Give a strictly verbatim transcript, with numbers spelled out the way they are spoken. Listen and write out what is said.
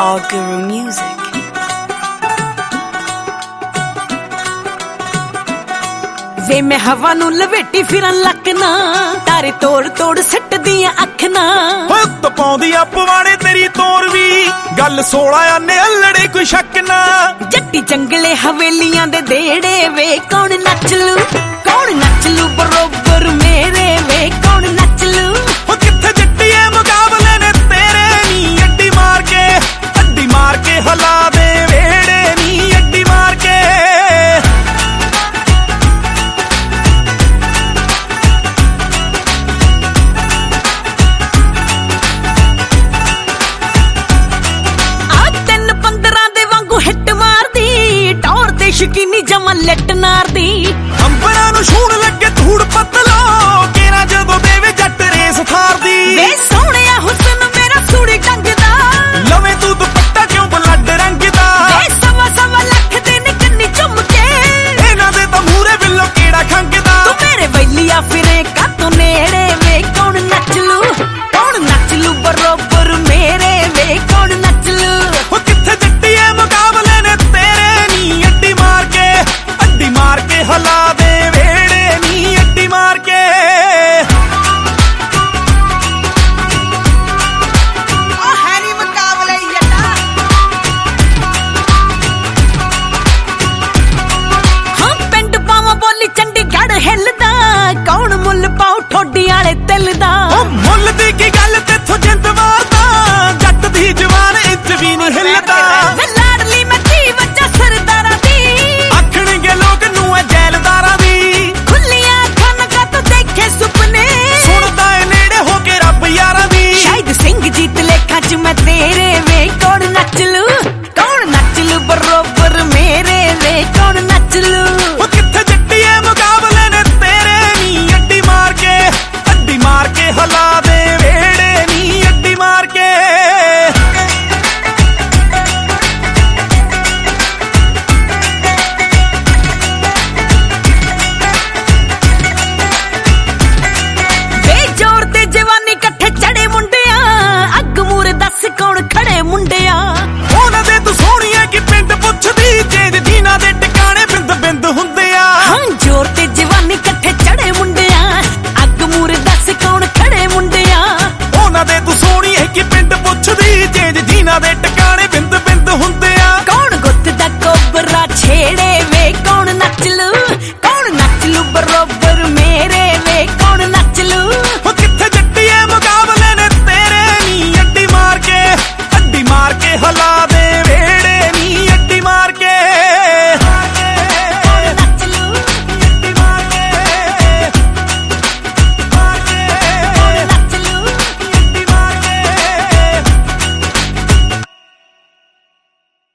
All Guru Music. वे मैं हवा नू लवेटी फिरन लकना तारे तोड़ तोड़ सट दिया अखना तो पाउंदी आ पवाड़े तेरी तोर भी गल सोला आने अल्लड़े कोई शक ना जट्टी जंगले हवेलियां दे देड़े वे कौन नच लू कौन नच लू बरोबर मेरे वे कौन नच लू किथे जट्टिए मुकाबले ने तेरे नी अड्डी मार के अड्डी मार के हला दे वेड़े नी अड्डी मार के शकीनी जमा लट नार दी अंबरा नु छूण लगे धूड़ पतलो केरा जदों देवे जट रेस थार दी वे सोहणिया हुस्न मेरा सूड़ी टंगदा लवे तू दुपट्टा क्यों ब्लड रंग दा वे सवा सवा लख दे ने कन्नी चुम के इना दे तां मूरे बिल्लो केड़ा खंगदा तू मेरे वैलिया फिरे का तू नेड़े वे कौन नच लू कौन नच लू बरोबर मेरे वे कौन नच लू ओ किथे जट्टिए मुकाबले ने तेरे नी अड्डी मार के अड्डी मार के हला दे वेड़े नी अड्डी मार के ओ हैरी मुकाबले यटा हाँ पिंड पावा बोली चंडीगढ़ हिलदा कौन मुल पाऊ ठोडी आले तिल दा ओ मुल दी की गल तेथों जिंद मारदा जट दी जवान इंच भी नहीं हिलदा वे लाडली मैं धी वच्चा सरदारा दी आखणगे लोग नू ऐ जैलदारा दी खुलियां अखां का तो देखे सुपने सुनदा ऐ नेड़े हो के रब यारा दी शायद सिंह जीत लेखा च मैं तेरे वे कौन नच लू कौन नच लू बरोबर मेरे वे कौन नच लू ओ किथे जट्टिए मुकाबले ने तेरे नी अड्डी मार के अड्डी मार के हला दे वेड़े नी अड्डी मार के वे जोर ते जवानी कट्ठे चढ़े मुंडिया अग मूर दस कौन खड़े मुंडिया ਉਹਨਾਂ ਦੇ ਤੂੰ ਸੋਹਣੀਏ ਕਿ ਪਿੰਡ ਪੁੱਛਦੀ ਚੇਂਜ ਜੀਨਾ ਦੇ ਟਿਕਾਣੇ ਬਿੰਦ ਬਿੰਦ ਹੁੰਦੇ ਆ हाँ जोर ते जवानी कट्ठे चढ़े मुंडिया अग मूर दस कौन खड़े मुंडिया ਉਹਨਾਂ ਦੇ ਤੂੰ ਸੋਹਣੀਏ ਕਿ ਪਿੰਡ ਪੁੱਛਦੀ ਚੇਂਜ ਜੀਨਾ ਦੇ ਟਿਕਾਣੇ ਬਿੰਦ ਬਿੰਦ ਹੁੰਦੇ ਆ कौन गुत्त दा कोबरा छेड़े वे कौन नच लू कौन नच लू बरोबर मेरे वे कौन नच लू ਉਹ ਕਿੱਥੇ ਜੱਟੀਏ ਮੁਕਾਬਲੇ ਨੇ ਤੇਰੇ ਨੀ ਅੱਡੀ ਮਾਰ ਕੇ ਅੱਡੀ ਮਾਰ ਕੇ ਹਲਾ ਦੇ ਵੇ